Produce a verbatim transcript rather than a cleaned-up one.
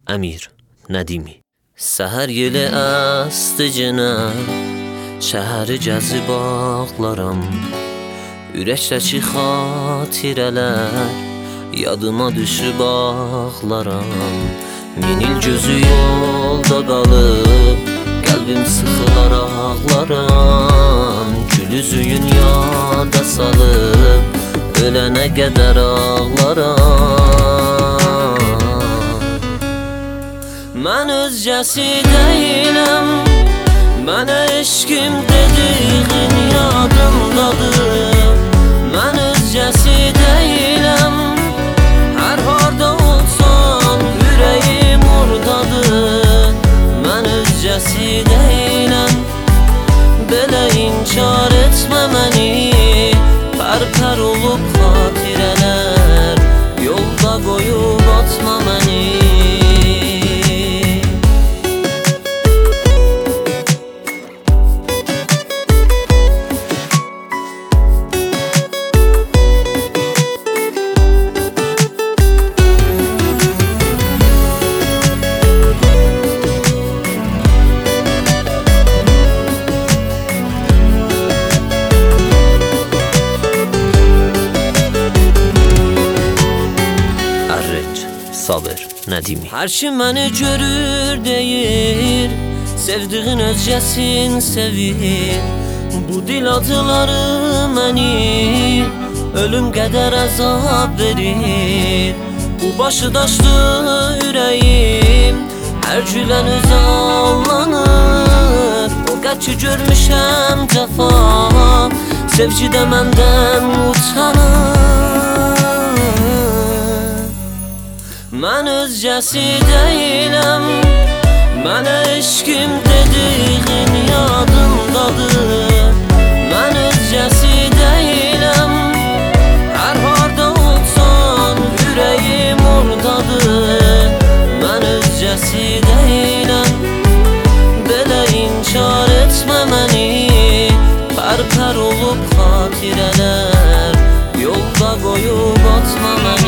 Əmir Nədimi. Səhər yeli əsdi cenə, şəhəri gəzib ağlaram. Ürəkdəki xatirələr yadıma düşüb ağlaram. Min il gözü yolda qalıb, qəlbim sıxılar ağlaram. Gül üzüyün yada salıb, ölənə qədər ağlaram. Mən özgəsi deyiləm, mənə eşkim dediğin yadımdadır. Mən özgəsi deyiləm, hər harda olsam ürəyim oradadır. Mən özgəsi deyiləm, belə inkar etmə məni. Pər-pər olub xatirələr, yolda qoyub atma məni. Sabir Nədimi. Hər kim məni görür deyir, sevdiğin özgəsin sevir. Bu dil acıları məni ölüm qədər əzab verir. Bu başı daşlı ürəyim hər gülən özə allanır. O qəd ki görmüşəm cəfa, sevgidə məndən utanır. Mən özgəsi deyiləm, mənə eşkim dediğin yadımdadır. Mən özgəsi deyiləm, hər harda olsam ürəyim oradadır. Mən özgəsi deyiləm, belə inkar etmə məni. Pər-pər olub xatirələr, yolda qoyub atma məni.